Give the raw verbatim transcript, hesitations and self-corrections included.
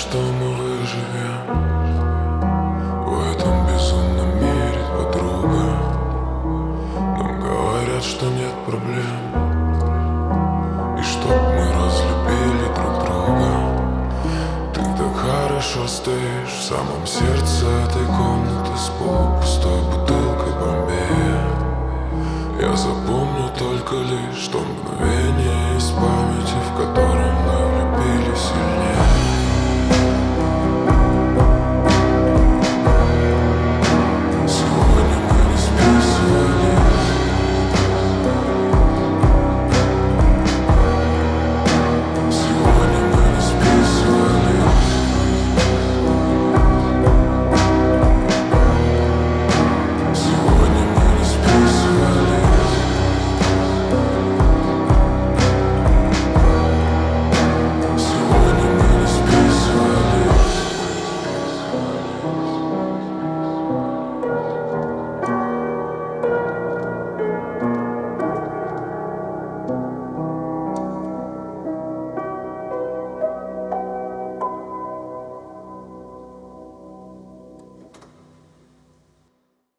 что мы выживем в этом безумном мире, подруга. Нам говорят, что нет проблем, и чтоб мы разлюбили друг друга. Ты так хорошо стоишь в самом сердце этой комнаты с полупустой бутылкой Бомбея. Я запомню только лишь то мгновение из памяти, в котором